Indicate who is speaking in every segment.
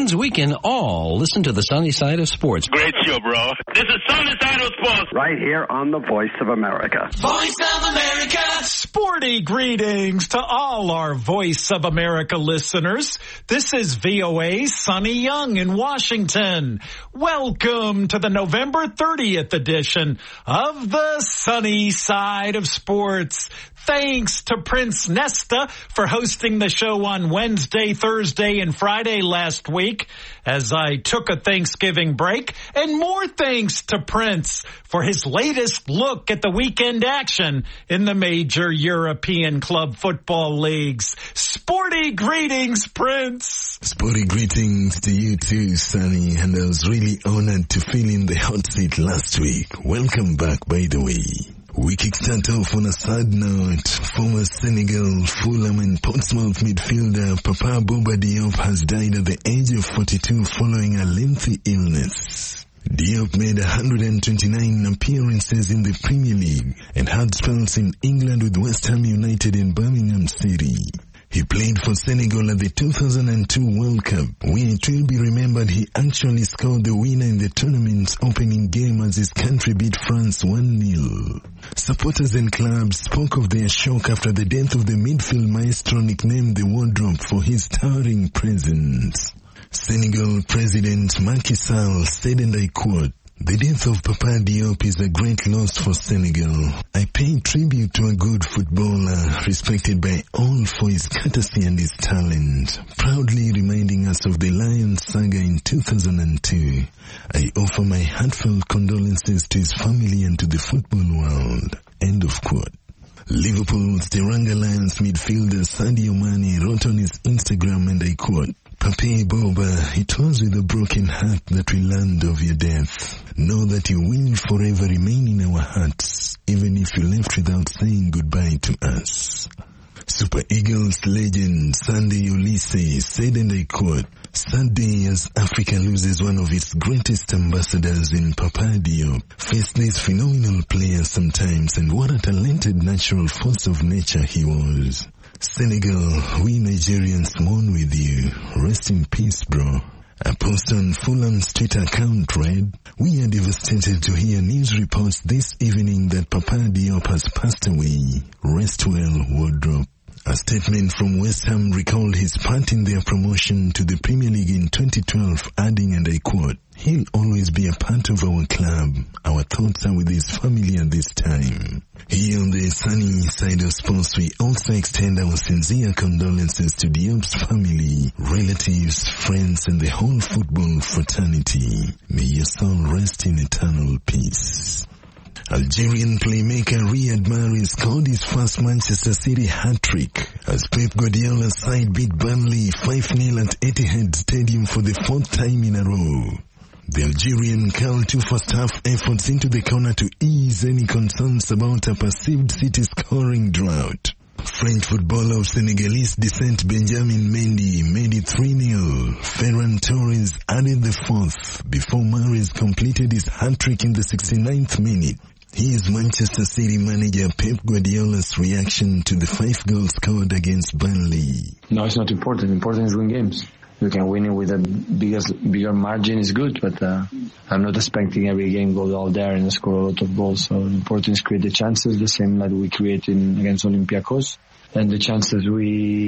Speaker 1: means we can all listen to the sunny side of sports.
Speaker 2: Great show, bro. This is Sunny Side of Sports.
Speaker 3: Right here on the Voice of America.
Speaker 4: Voice of America.
Speaker 5: Sporty greetings to all our Voice of America listeners. This is VOA's Sonny Young in Washington. Welcome to the November 30th edition of the Sunny Side of Sports. Thanks to Prince Nesta for hosting the show on Wednesday, Thursday, and Friday last week as I took a Thanksgiving break. And more thanks to Prince for his latest look at the weekend action in the major European club football leagues. Sporty greetings, Prince.
Speaker 6: Sporty greetings to you too, Sonny. And I was really honored to fill in the hot seat last week. Welcome back, by the way. We kickstart off on a sad note. Former Senegal, Fulham and Portsmouth midfielder Papa Bouba Diop has died at the age of 42 following a lengthy illness. Diop made 129 appearances in the Premier League and had spells in England with West Ham United in Birmingham City. He played for Senegal at the 2002 World Cup, where it will be remembered he actually scored the winner in the tournament's opening game as his country beat France 1-0. Supporters and clubs spoke of their shock after the death of the midfield maestro nicknamed the Wardrobe for his towering presence. Senegal President Macky Sall said, and I quote, "The death of Papa Diop is a great loss for Senegal. I pay tribute to a good footballer, respected by all for his courtesy and his talent, proudly reminding us of the Lions saga in 2002. I offer my heartfelt condolences to his family and to the football world." End of quote. Liverpool's Teranga Lions midfielder Sadio Mane wrote on his Instagram, and I quote, "Pape Boba, it was with a broken heart that we learned of your death. Know that you will forever remain in our hearts, even if you left without saying goodbye to us." Super Eagles legend Sunday Ulysses said, and I quote, "Sad day as Africa loses one of its greatest ambassadors in Papa Diop. Face this phenomenal player sometimes, and what a talented natural force of nature he was. Senegal, we Nigerians mourn with you. Rest in peace, bro." A post on Fulham's Twitter account read, "We are devastated to hear news reports this evening that Papa Diop has passed away. Rest well, Wardrobe." A statement from West Ham recalled his part in their promotion to the Premier League in 2012, adding, and I quote, "He'll always be a part of our club. Our thoughts are with his family at this time." Here on the Sunny Side of Sports, we also extend our sincere condolences to Diop's family, relatives, friends, and the whole football fraternity. May your soul rest in eternal peace. Algerian playmaker Riyad Mahrez scored his first Manchester City hat-trick as Pep Guardiola's side beat Burnley 5-0 at Etihad Stadium for the fourth time in a row. The Algerian curled two first-half efforts into the corner to ease any concerns about a perceived City scoring drought. French footballer of Senegalese descent Benjamin Mendy made it 3-0. Ferran Torres added the fourth before Mahrez completed his hat-trick in the 69th minute. Here's Manchester City manager Pep Guardiola's reaction to the 5 goals scored against Burnley.
Speaker 7: No, it's not important. Important is win games. You can win it with a bigger margin is good, but I'm not expecting every game go out there and score a lot of goals. So important is create the chances, the same that we created against Olympiacos, and the chances that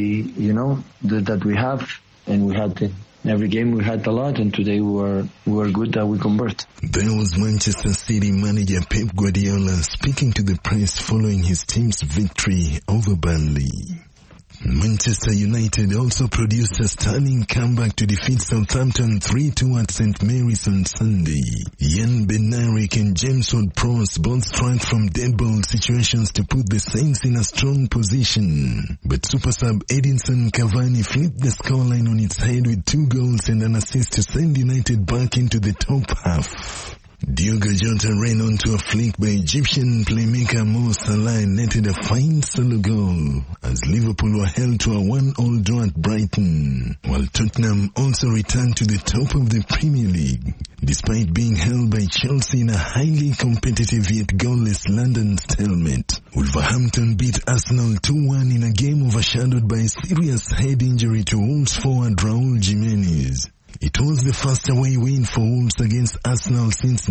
Speaker 7: we have, and we had every game we had a lot, and today we were good that we convert.
Speaker 6: There was Manchester City manager Pep Guardiola speaking to the press following his team's victory over Burnley. Manchester United also produced a stunning comeback to defeat Southampton 3-2 at St Mary's on Sunday. Jan Bednarek and James Ward-Prowse both struck from dead ball situations to put the Saints in a strong position. But super sub Edinson Cavani flipped the scoreline on its head with 2 goals and an assist to send United back into the top half. Diogo Jota ran onto a flick by Egyptian playmaker Mo Salah and netted a fine solo goal as Liverpool were held to a 1-1 draw at Brighton, while Tottenham also returned to the top of the Premier League, despite being held by Chelsea in a highly competitive yet goalless London stalemate. Wolverhampton beat Arsenal 2-1 in a game overshadowed by a serious head injury to Wolves forward Raul Jimenez. It was the first away win for Wolves against Arsenal since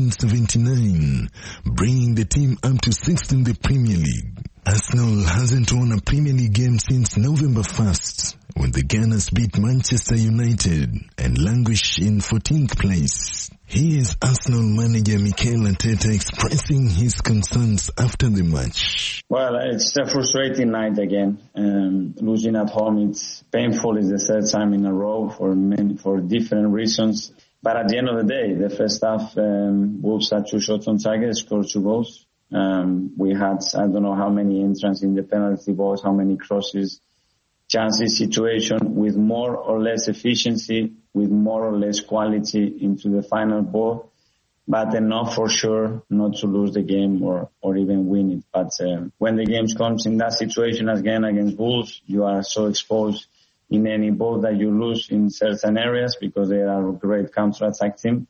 Speaker 6: 1979, bringing the team up to 6th in the Premier League. Arsenal hasn't won a Premier League game since November 1st, when the Gunners beat Manchester United and languish in 14th place. Here is Arsenal manager Mikel Arteta expressing his concerns after the match.
Speaker 4: Well, it's a frustrating night again. Losing at home, it's painful. It's the third time in a row for different reasons. But at the end of the day, the first half, Wolves had 2 shots on target, scored 2 goals. We had, I don't know how many entrants in the penalty box, how many crosses, chances, situation with more or less efficiency, with more or less quality into the final ball, but enough for sure not to lose the game or even win it. But when the game comes in that situation again against Wolves, you are so exposed in any ball that you lose in certain areas because they are a great counter-attack team.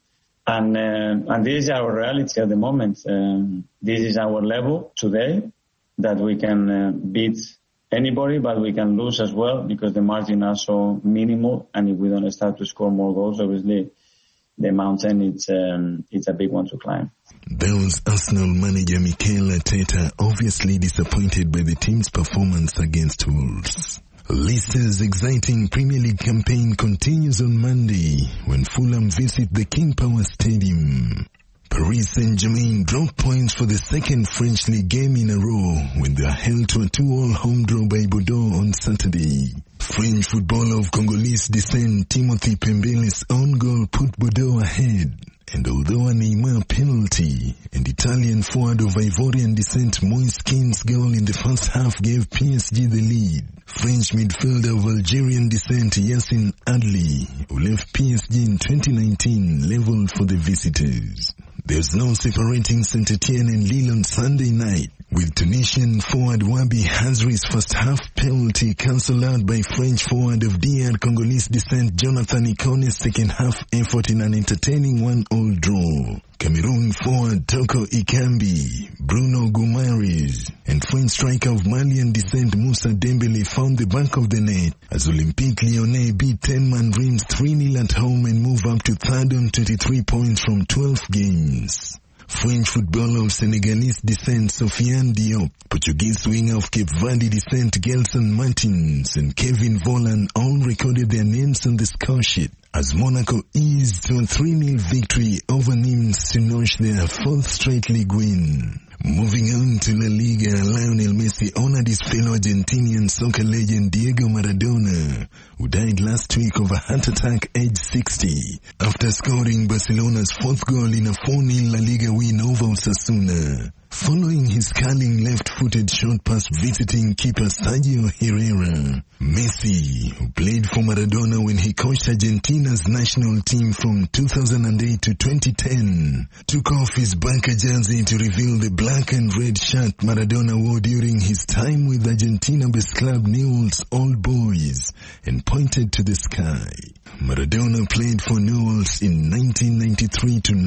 Speaker 4: And this is our reality at the moment. This is our level today, that we can beat anybody, but we can lose as well because the margin are so minimal. And if we don't start to score more goals, obviously the mountain, it's a big one to climb.
Speaker 6: There was Arsenal manager Mikel Arteta, obviously disappointed by the team's performance against Wolves. Leicester's exciting Premier League campaign continues on Monday when Fulham visit the King Power Stadium. Paris Saint-Germain dropped points for the second French League game in a row when they are held to a 2-2 home draw by Bordeaux on Saturday. French footballer of Congolese descent Timothy Pembele's own goal put Bordeaux ahead. And although a Neymar penalty and Italian forward of Ivorian descent Moise Kean's goal in the first half gave PSG the lead, French midfielder of Algerian descent Yacine Adli, who left PSG in 2019, leveled for the visitors. There's no separating Saint-Etienne and Lille on Sunday night, with Tunisian forward Wabi Hazri's first half penalty cancelled out by French forward of DR Congolese descent Jonathan Ikone's second half effort in an entertaining 1-1 draw. Cameroon forward Toko Ekambi, Bruno Guimaraes, and French striker of Malian descent Moussa Dembele found the back of the net as Olympique Lyonnais beat 10-man Reims 3-0 at home and move up to third on 23 points from 12 games. French footballer of Senegalese descent Sofiane Diop, Portuguese winger of Cape Verde descent Gelson Martins, and Kevin Volland all recorded their names on the score sheet as Monaco eased to a 3-0 victory over Nimes to notch their 4th straight league win. Moving on to La Liga, Lionel Messi honored his fellow Argentinian soccer legend Diego Maradona, who died last week of a heart attack aged 60, after scoring Barcelona's 4th goal in a 4-0 La Liga win over Osasuna. Following his curling left-footed shot pass visiting keeper Sergio Herrera, Messi, who played for Maradona when he coached Argentina's national team from 2008 to 2010, took off his Barca jersey to reveal the black and red shirt Maradona wore during his time with Argentina-based club Newell's Old Boys and pointed to the sky. Maradona played for Newell's in 1993 to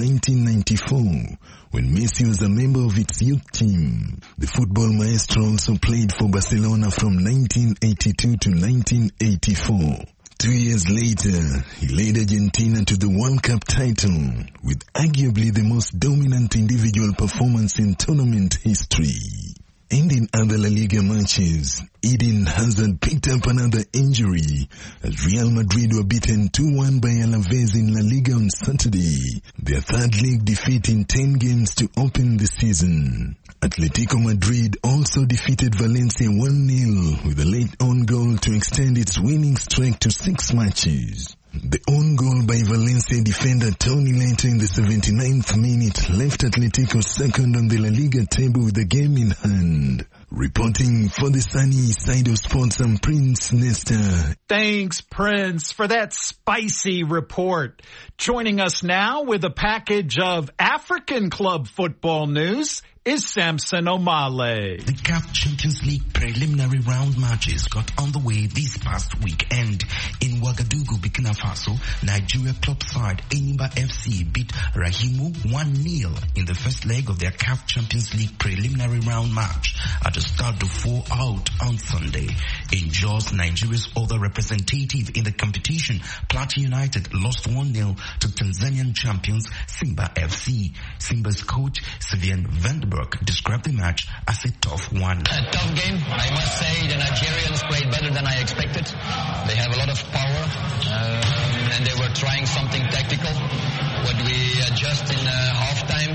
Speaker 6: 1994, when Messi was a member of its youth team. The football maestro also played for Barcelona from 1982 to 1984. 2 years later, he led Argentina to the World Cup title with arguably the most dominant individual performance in tournament history. And in other La Liga matches, Eden Hazard picked up another injury as Real Madrid were beaten 2-1 by Alaves in La Liga on Saturday, their 3rd league defeat in 10 games to open the season. Atletico Madrid also defeated Valencia 1-0 with a late own goal to extend its winning streak to 6 matches. The own goal by Valencia defender Tony Leto in the 79th minute left Atletico second on the La Liga table with the game in hand. Reporting for the sunny side of sports, I'm Prince Nesta.
Speaker 5: Thanks, Prince, for that spicy report. Joining us now with a package of African club football news is Samson Omale.
Speaker 8: The CAF Champions League preliminary round matches got underway this past weekend. In Ouagadougou, Burkina Faso, Nigeria club side Enyimba FC beat Rahimu 1-0 in the first leg of their CAF Champions League preliminary round match at the Stade de Four out on Sunday. In Jos, Nigeria's other representative in the competition, Plateau United lost 1-0 to Tanzanian champions Simba FC. Simba's coach, Sylvian Vandenberg, described the match as a tough one.
Speaker 9: A tough game. I must say the Nigerians played better than I expected. They have a lot of power and they were trying something tactical. What we adjust in halftime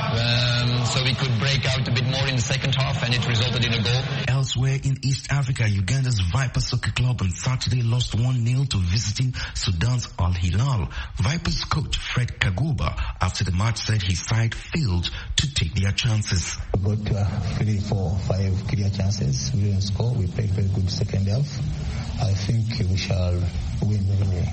Speaker 9: so we could break out a bit more in the second half, and it resulted in a goal.
Speaker 8: Elsewhere in East Africa, Uganda's Vipers Soccer Club on Saturday lost 1-0 to visiting Sudan's Al Hilal. Vipers coach Fred Kaguba after the match said his side failed to take their chances.
Speaker 10: We got 3, 4, 5 clear chances. We didn't score. We played very good second half. I think we shall win anyway.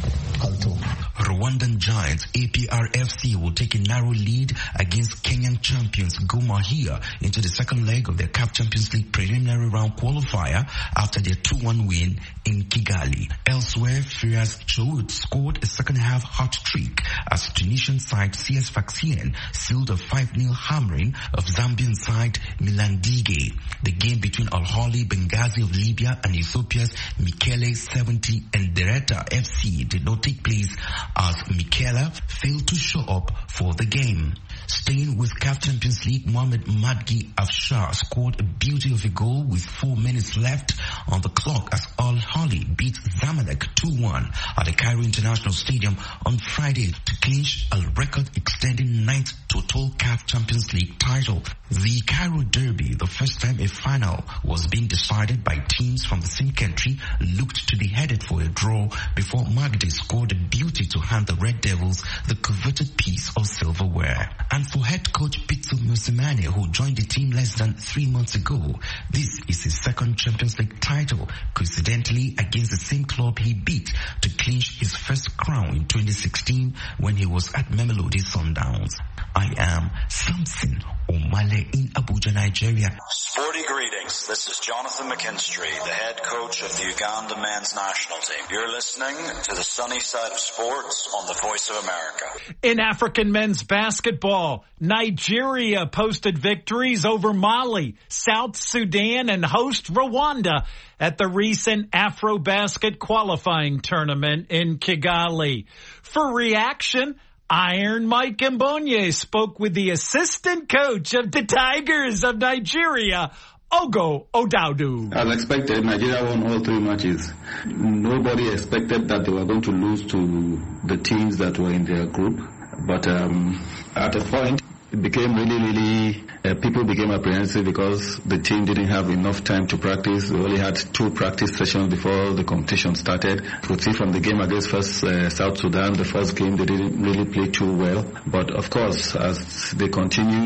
Speaker 8: Rwandan giants APRFC will take a narrow lead against Kenyan champions Gor Mahia into the second leg of their CAF Champions League preliminary round qualifier after their 2-1 win in Kigali. Elsewhere, Firas Choud scored a second-half hat trick as Tunisian side CS Sfaxien sealed a 5-0 hammering of Zambian side Milandige. The game between Al-Ahly Benghazi of Libya and Ethiopia's Mekelle 70 and Dereta FC did not take place as Mekelle failed to show up for the game. Staying with CAF Champions League, Mohamed Madgi Afshar scored a beauty of a goal with 4 minutes left on the clock as Al-Ahly beat Zamalek 2-1 at the Cairo International Stadium on Friday to clinch a record-extending 9th total CAF Champions League title. The Cairo Derby, the first time a final was being decided by teams from the same country, looked to be headed for a draw before Magdi scored a beauty to hand the Red Devils the coveted piece of silverware. And for head coach Pitso Mosimane, who joined the team less than 3 months ago, this is his second Champions League title, coincidentally against the same club he beat to clinch his first crown in 2016 when he was at Mamelodi Sundowns. I am Samson Omale in Abuja, Nigeria.
Speaker 11: Sporty greetings. This is Jonathan McKinstry, the head coach of the Uganda men's national team. You're listening to the sunny side of sports on the Voice of America.
Speaker 5: In African men's basketball, Nigeria posted victories over Mali, South Sudan, and host Rwanda at the recent AfroBasket qualifying tournament in Kigali. For reaction, Iron Mike Mbonye spoke with the assistant coach of the Tigers of Nigeria, Ogo Odaudu.
Speaker 12: As expected, Nigeria won all 3 matches. Nobody expected that they were going to lose to the teams that were in their group. But at a point, it became really, people became apprehensive because the team didn't have enough time to practice. We only had 2 practice sessions before the competition started. You could see from the game against South Sudan, the first game, they didn't really play too well. But of course, as they continued,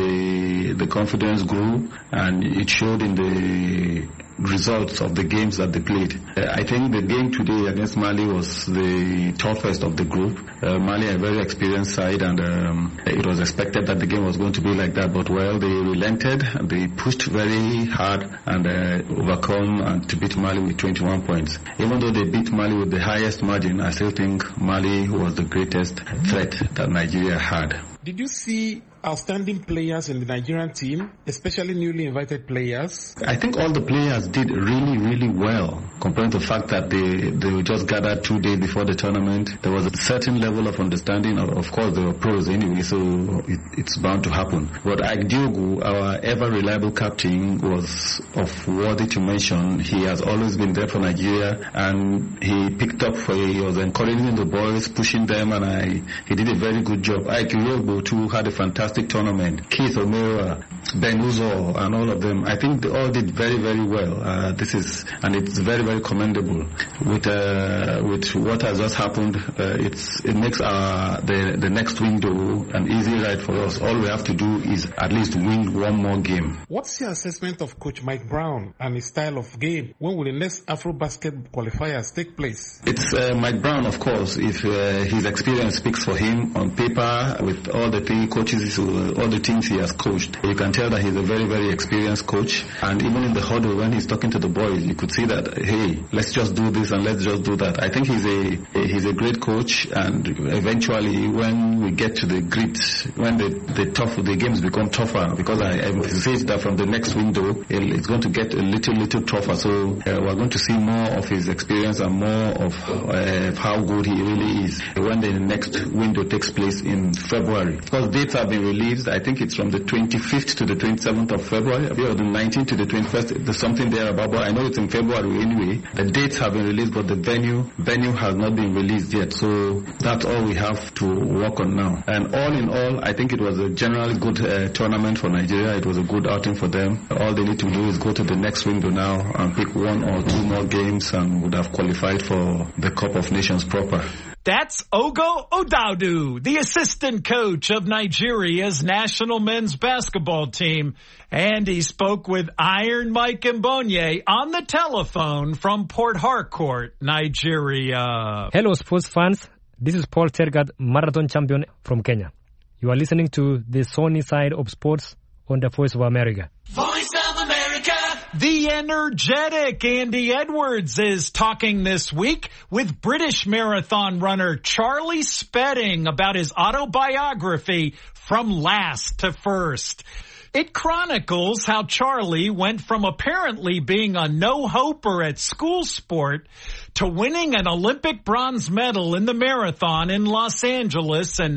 Speaker 12: the confidence grew, and it showed in the results of the games that they played. I think the game today against Mali was the toughest of the group. Mali are a very experienced side, and it was expected that the game was going to be like that, but well, they relented, they pushed very hard and overcome and to beat Mali with 21 points. Even though they beat Mali with the highest margin, I still think Mali was the greatest threat that Nigeria had.
Speaker 13: Did you see outstanding players in the Nigerian team, especially newly invited players?
Speaker 12: I think all the players did really well, compared to the fact that they were just gathered 2 days before the tournament. There was a certain level of understanding. Of course, they were pros anyway, so it's bound to happen. But Ike Diogu, our ever-reliable captain, was of worthy to mention. He has always been there for Nigeria, and he picked up he was encouraging the boys, pushing them, and he did a very good job. Ike Diogu, too, had a fantastic tournament. Keith Omera, Ben Uzo, and all of them. I think they all did very well. It's very commendable. With what has just happened, it makes the next window an easy ride for us. All we have to do is at least win 1 more game.
Speaker 13: What's your assessment of Coach Mike Brown and his style of game? When will the next AfroBasket qualifiers take place?
Speaker 12: It's Mike Brown, of course. If his experience speaks for him on paper, with all the 3 coaches to all the teams he has coached, you can tell that he's a very, very experienced coach. And even in the huddle, when he's talking to the boys, you could see that, hey, let's just do this and let's just do that. I think he's a great coach, and eventually when we get to the grit, when the games become tougher, because I anticipate that from the next window, it's going to get a little tougher. So we're going to see more of his experience and more of how good he really is when the next window takes place in February. Because dates have been released, I think it's from the 25th to the 27th of February, or the 19th to the 21st, there's something there about, but I know it's in February anyway. The dates have been released, but the venue has not been released yet. So that's all we have to work on now. And all in all, I think it was a generally good tournament for Nigeria. It was a good outing for them. All they need to do is go to the next window now and pick 1 or 2 more games and would have qualified for the Cup of Nations proper.
Speaker 5: That's Ogo Odaudu, the assistant coach of Nigeria's national men's basketball team. And he spoke with Iron Mike Mbonye on the telephone from Port Harcourt, Nigeria.
Speaker 14: Hello, sports fans. This is Paul Tergat, marathon champion from Kenya. You are listening to the Sunny Side of Sports on the Voice of America.
Speaker 5: Voice of America! The energetic Andy Edwards is talking this week with British marathon runner Charlie Spedding about his autobiography, From Last to First. It chronicles how Charlie went from apparently being a no-hoper at school sport to winning an Olympic bronze medal in the marathon in Los Angeles in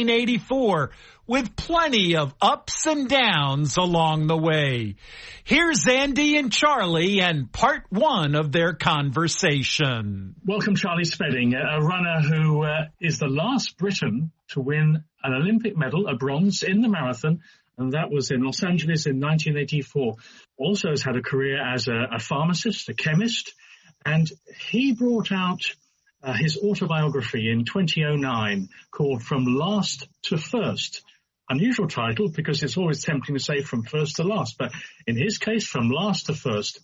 Speaker 5: 1984, with plenty of ups and downs along the way. Here's Andy and Charlie and part 1 of their conversation.
Speaker 15: Welcome, Charlie Spedding, a runner who is the last Briton to win an Olympic medal, a bronze, in the marathon, and that was in Los Angeles in 1984. Also has had a career as a pharmacist, a chemist, and he brought out his autobiography in 2009 called From Last to First. Unusual title because it's always tempting to say from first to last, but in his case, From Last to First.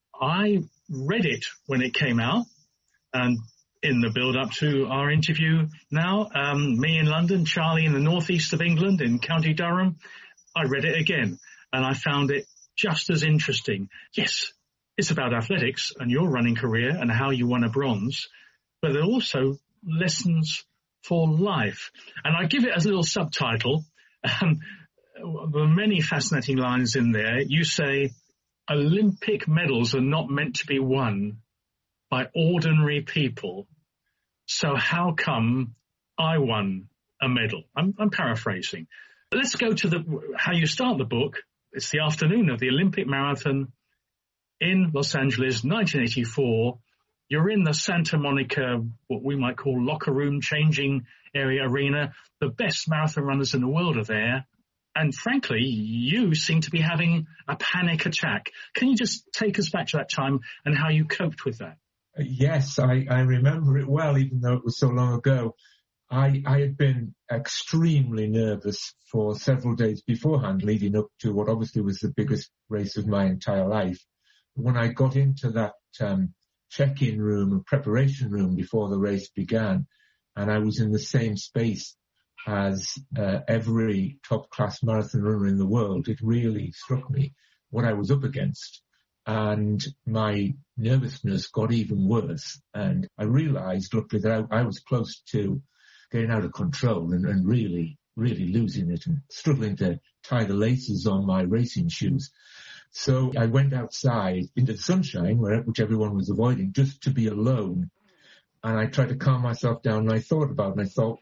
Speaker 15: I read it when it came out, and in the build-up to our interview now, me in London, Charlie in the northeast of England in County Durham, I read it again, and I found it just as interesting. Yes, it's about athletics and your running career and how you won a bronze, but there are also lessons for life. And I give it as a little subtitle. There are many fascinating lines in there. You say, Olympic medals are not meant to be won by ordinary people. So how come I won a medal? I'm paraphrasing. Let's go to how you start the book. It's the afternoon of the Olympic marathon in Los Angeles, 1984. You're in the Santa Monica, what we might call locker room changing area arena. The best marathon runners in the world are there. And frankly, you seem to be having a panic attack. Can you just take us back to that time and how you coped with that?
Speaker 16: Yes, I remember it well, even though it was so long ago. I had been extremely nervous for several days beforehand, leading up to what obviously was the biggest race of my entire life. When I got into that check-in room and preparation room before the race began, and I was in the same space as every top-class marathon runner in the world, it really struck me what I was up against. And my nervousness got even worse. And I realized, luckily, that I was close to getting out of control and really losing it and struggling to tie the laces on my racing shoes. So I went outside into the sunshine, which everyone was avoiding, just to be alone. And I tried to calm myself down, and I thought about it, and I thought,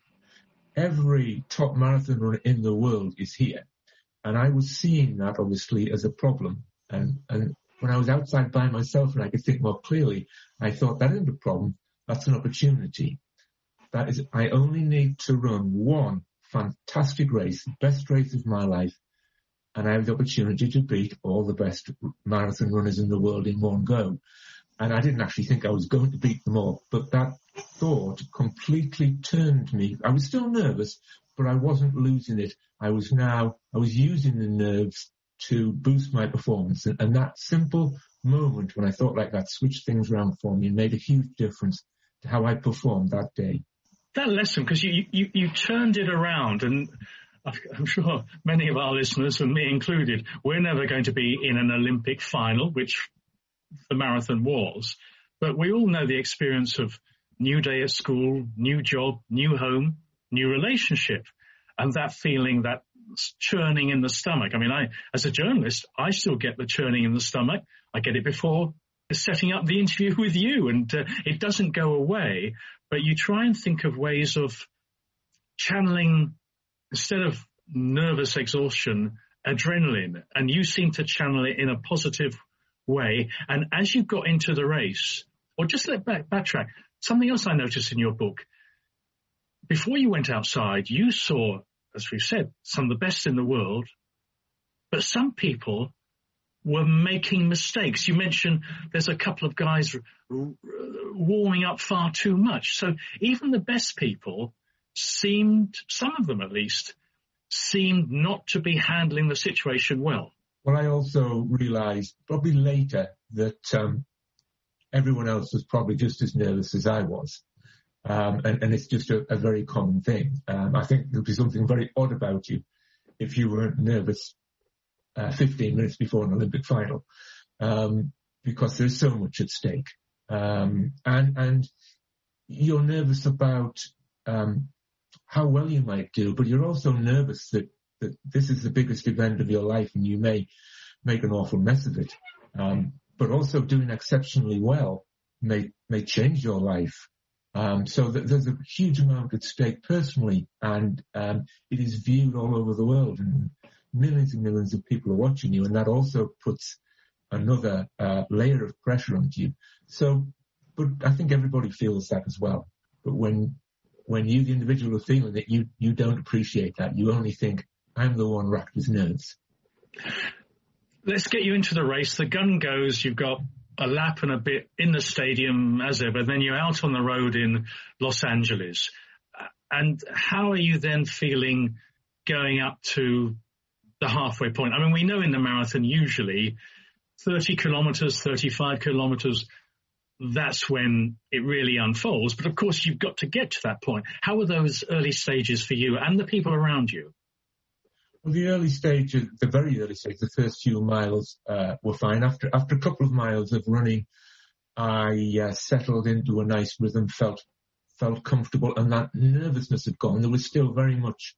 Speaker 16: every top marathon runner in the world is here. And I was seeing that, obviously, as a problem. And when I was outside by myself and I could think more clearly, I thought, that isn't a problem, that's an opportunity. That is, I only need to run one fantastic race, best race of my life, and I have the opportunity to beat all the best marathon runners in the world in one go. And I didn't actually think I was going to beat them all, but that thought completely turned me. I was still nervous, but I wasn't losing it. I was using the nerves to boost my performance. And that simple moment when I thought like that switched things around for me and made a huge difference to how I performed that day.
Speaker 15: That lesson, because you turned it around, and I'm sure many of our listeners, and me included, we're never going to be in an Olympic final, which the marathon was. But we all know the experience of new day at school, new job, new home, new relationship, and that feeling, that churning in the stomach. I mean, as a journalist, I still get the churning in the stomach. I get it before setting up the interview with you, and it doesn't go away. But you try and think of ways of channeling, instead of nervous exhaustion, adrenaline, and you seem to channel it in a positive way. And as you got into the race, or just backtrack, something else I noticed in your book, before you went outside, you saw, as we've said, some of the best in the world, but some people were making mistakes. You mentioned there's a couple of guys warming up far too much. So even the best people seemed, some of them at least, seemed not to be handling the situation well.
Speaker 16: Well, I also realised probably later that everyone else was probably just as nervous as I was. And it's just a very common thing. I think there'd be something very odd about you if you weren't nervous 15 minutes before an Olympic final, because there's so much at stake. And you're nervous about how well you might do, but you're also nervous that this is the biggest event of your life and you may make an awful mess of it. But also doing exceptionally well may change your life. So there's a huge amount at stake personally, and it is viewed all over the world, and millions and millions of people are watching you, and that also puts another layer of pressure onto you. So, but I think everybody feels that as well. But when you, the individual, are feeling it, you don't appreciate that. You only think, I'm the one racked with nerves.
Speaker 15: Let's get you into the race. The gun goes, you've got a lap and a bit in the stadium as ever, then you're out on the road in Los Angeles. And how are you then feeling going up to the halfway point? I mean, we know in the marathon usually 30 kilometers, 35 kilometers, that's when it really unfolds. But of course, you've got to get to that point. How were those early stages for you and the people around you?
Speaker 16: Well, the very early stage, the first few miles were fine. After a couple of miles of running, I settled into a nice rhythm, felt comfortable, and that nervousness had gone. There was still very much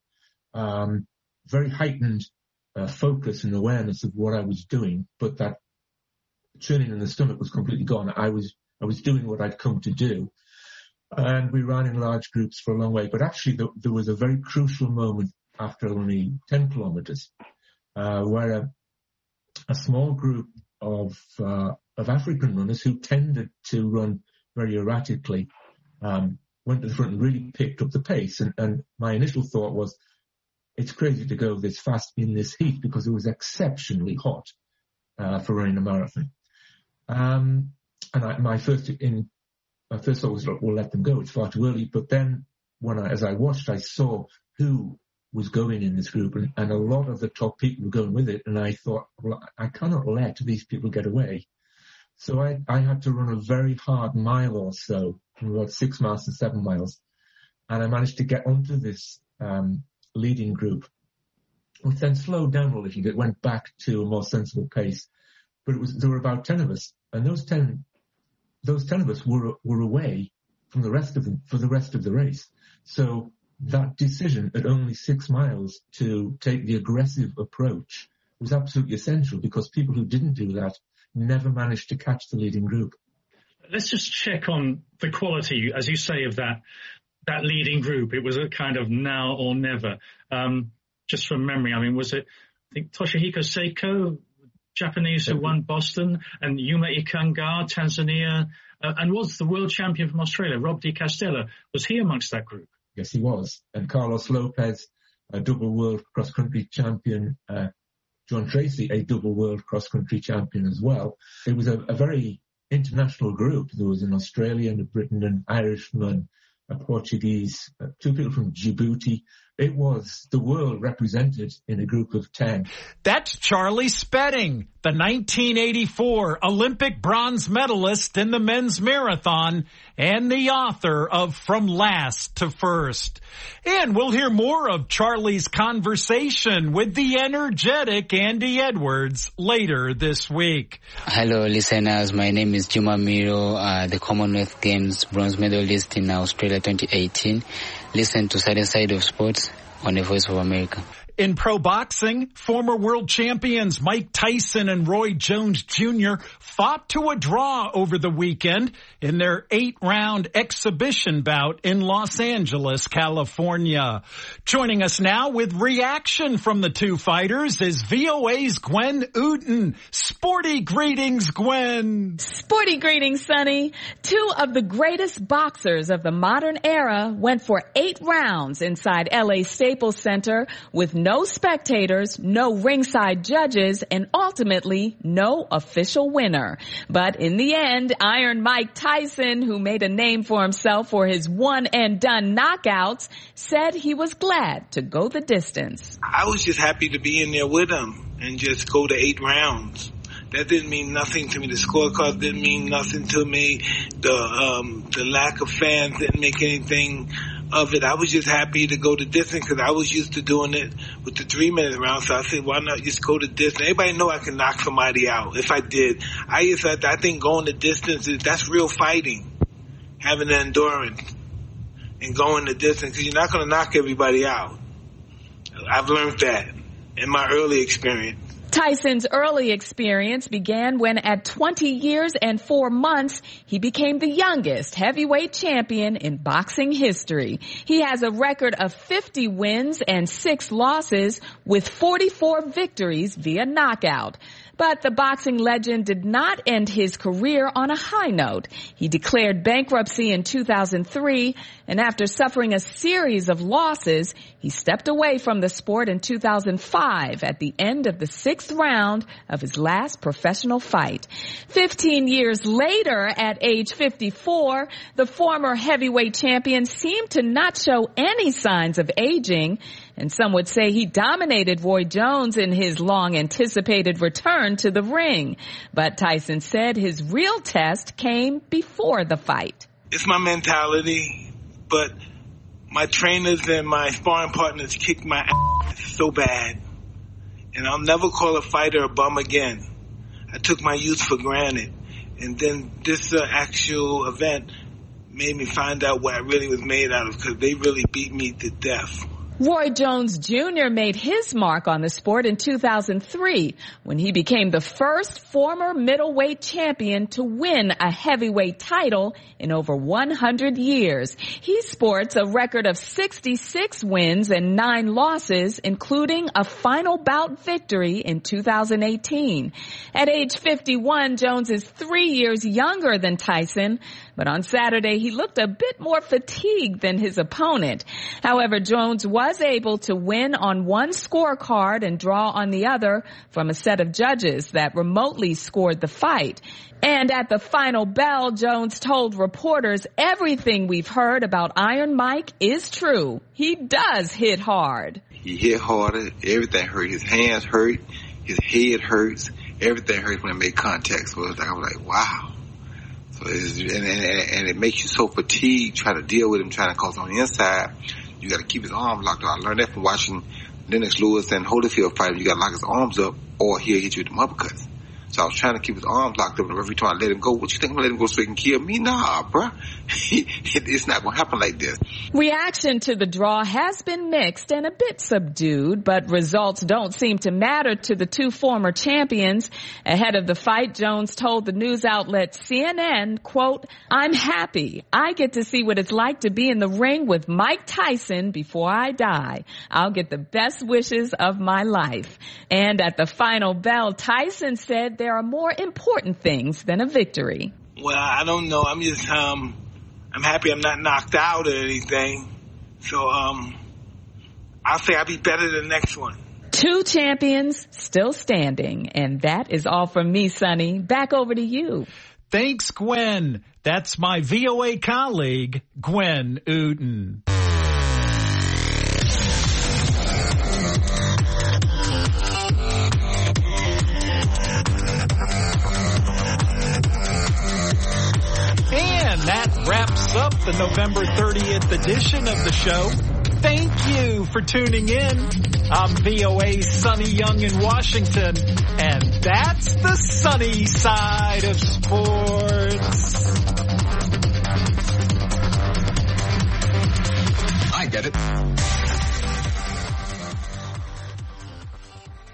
Speaker 16: very heightened focus and awareness of what I was doing, but that churning in the stomach was completely gone. I was doing what I'd come to do, and we ran in large groups for a long way. But actually, there was a very crucial moment after only 10 kilometers, where a small group of African runners who tended to run very erratically went to the front and really picked up the pace. And my initial thought was, it's crazy to go this fast in this heat, because it was exceptionally hot for running a marathon. And my first thought was, look, we'll let them go. It's far too early. But then as I watched, I saw who was going in this group, and a lot of the top people were going with it, and I thought, well, I cannot let these people get away. So I had to run a very hard mile or so, from about 6 miles to 7 miles, and I managed to get onto this leading group, which then slowed down a little bit, went back to a more sensible pace. But there were about 10 of us, and those 10 of us were away from the rest of them for the rest of the race. So that decision at only 6 miles to take the aggressive approach was absolutely essential, because people who didn't do that never managed to catch the leading group.
Speaker 15: Let's just check on the quality, as you say, of that leading group. It was a kind of now or never. Just from memory, I mean, was it, I think, Toshihiko Seiko, Japanese who won Boston, and Yuma Ikangar, Tanzania, and was the world champion from Australia, Rob Di Castella, was he amongst that group?
Speaker 16: Yes, he was. And Carlos Lopez, a double world cross-country champion, John Tracy, a double world cross-country champion as well. It was a very international group. There was an Australian, a Briton, an Irishman, a Portuguese, 2 people from Djibouti, it was the world represented in a group of 10.
Speaker 5: That's Charlie Spedding, the 1984 Olympic bronze medalist in the men's marathon and the author of From Last to First. And we'll hear more of Charlie's conversation with the energetic Andy Edwards later this week.
Speaker 17: Hello, listeners. My name is Juma Miro, the Commonwealth Games bronze medalist in Australia 2018. Listen to Side of Sports on the Voice of America.
Speaker 5: In pro boxing, former world champions Mike Tyson and Roy Jones Jr. fought to a draw over the weekend in their 8-round exhibition bout in Los Angeles, California. Joining us now with reaction from the two fighters is VOA's Gwen Uten. Sporty greetings, Gwen.
Speaker 18: Sporty greetings, Sonny. Two of the greatest boxers of the modern era went for 8 rounds inside LA Staples Center with no spectators, no ringside judges, and ultimately no official winner. But in the end, Iron Mike Tyson, who made a name for himself for his one-and-done knockouts, said he was glad to go the distance.
Speaker 19: I was just happy to be in there with him and just go to 8 rounds. That didn't mean nothing to me. The scorecard didn't mean nothing to me. The lack of fans didn't make anything of it. I was just happy to go the distance because I was used to doing it with the 3-minute round. So I said, why not just go the distance? Everybody know I can knock somebody out if I did. I think going the distance that's real fighting, having the endurance and going the distance because you're not going to knock everybody out. I've learned that in my early experience.
Speaker 18: Tyson's early experience began when at 20 years and 4 months, he became the youngest heavyweight champion in boxing history. He has a record of 50 wins and 6 losses with 44 victories via knockout. But the boxing legend did not end his career on a high note. He declared bankruptcy in 2003, and after suffering a series of losses, he stepped away from the sport in 2005 at the end of the 6th round of his last professional fight. 15 years later, at age 54, the former heavyweight champion seemed to not show any signs of aging, and some would say he dominated Roy Jones in his long-anticipated return to the ring. But Tyson said his real test came before the fight.
Speaker 19: It's my mentality, but my trainers and my sparring partners kicked my ass so bad. And I'll never call a fighter a bum again. I took my youth for granted. And then this actual event made me find out what I really was made out of because they really beat me to death.
Speaker 18: Roy Jones Jr. made his mark on the sport in 2003 when he became the first former middleweight champion to win a heavyweight title in over 100 years. He sports a record of 66 wins and 9 losses, including a final bout victory in 2018. At age 51, Jones is 3 years younger than Tyson, but on Saturday he looked a bit more fatigued than his opponent. However, Jones was able to win on one scorecard and draw on the other from a set of judges that remotely scored the fight. And at the final bell, Jones told reporters everything we've heard about Iron Mike is true. He does hit hard.
Speaker 20: He hit harder. Everything hurt. His hands hurt. His head hurts. Everything hurts when it made contact. So I was like, wow. So and it makes you so fatigued trying to deal with him, trying to cause on the inside. You got to keep his arms locked up. I learned that from watching Lennox Lewis and Holyfield fight. You got to lock his arms up or he'll hit you with them uppercuts. So I was trying to keep his arms locked up, and every time I let him go, what you think I'm going to let him go so he can kill me? Nah, bruh. It's not going to happen like this.
Speaker 18: Reaction to the draw has been mixed and a bit subdued, but results don't seem to matter to the two former champions. Ahead of the fight, Jones told the news outlet CNN, quote, "I'm happy. I get to see what it's like to be in the ring with Mike Tyson before I die. I'll get the best wishes of my life." And at the final bell, Tyson said there are more important things than a victory.
Speaker 19: Well, I don't know. I'm just, I'm happy I'm not knocked out or anything. So, I'll say I'll be better than the next one.
Speaker 18: Two champions still standing. And that is all from me, Sonny. Back over to you.
Speaker 5: Thanks, Gwen. That's my VOA colleague, Gwen Uten. the November 30th edition of the show. Thank you for tuning in. I'm VOA's Sonny Young in Washington, and that's the sunny side of sports.
Speaker 21: I get it.